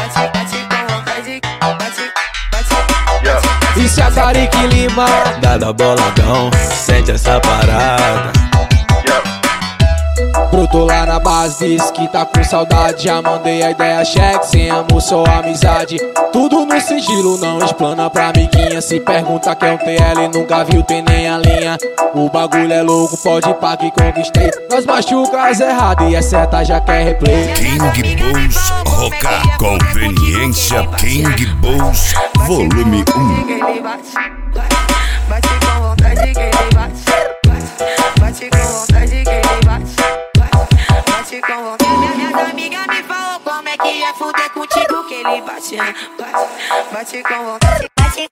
Isso é Tariq Lima, Dada boladão, sente essa parada. brotou lá na base, disse que tá com saudade. Já mandei a ideia, cheque, sem amor, só amizade. Tudo no sigilo, não explana pra amiguinha. Se pergunta que é um TL, nunca viu, tem nem a linha. O bagulho é louco, pode ir pra que conquistei. Nós machuca as erradas e acerta já quer replay. King Bulls Roca, conveniência King Bulls, volume 1. Bate com vontade que ele bate. Bate com vontade que ele bate. Bate com vontade. Minhas amigas me falam como é que é fuder contigo que ele bate. Bate com vontade. Bate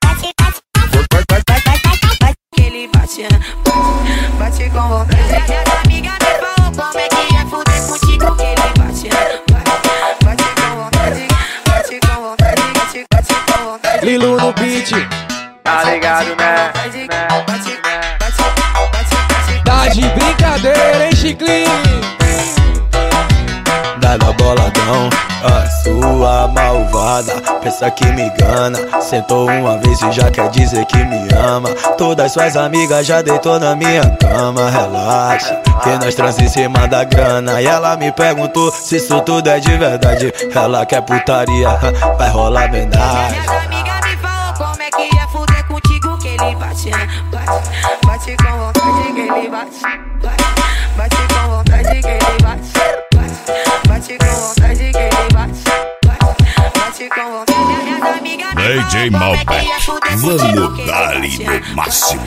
que ele bate. Bate com vontade. Minhas amigas me falam como é que é fuder contigo que ele bate. Bate com vontade. Bate com vontade. Bate com vontade. Lilo no beat, Tá ligado, né? tá de brincadeira, hein, Chiclin? Dada boladão, a sua malvada pensa que me engana. Sentou uma vez e já quer dizer que me ama. Todas suas amigas já deitou na minha cama. Relaxa, que nós trans em cima da grana. E ela me perguntou se isso tudo é de verdade. Ela quer putaria, vai rolar verdade. Minhas amigas me falam como é que é fuder contigo que ele bate. Bate com vontade que ele bate. Bate com vontade que ele bate. Bate com vontade que ele bate. Bate com vontade. Minhas amigas me falam DJ como é que Malbec, é fuder vamos contigo que ele dar-lhe bate. no máximo.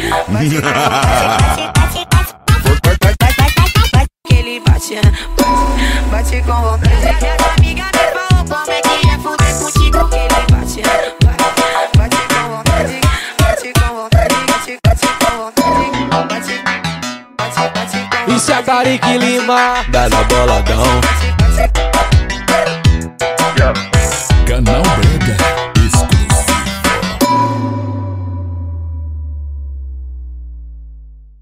Que ele bate. Bate com vontade. Minhas amigas me falam como é que é fuder contigo que ele bate. Bate com vontade. Bate com vontade. Bate com vontade. Bate com vontade. Isso é Tariq Lima, Dada boladão,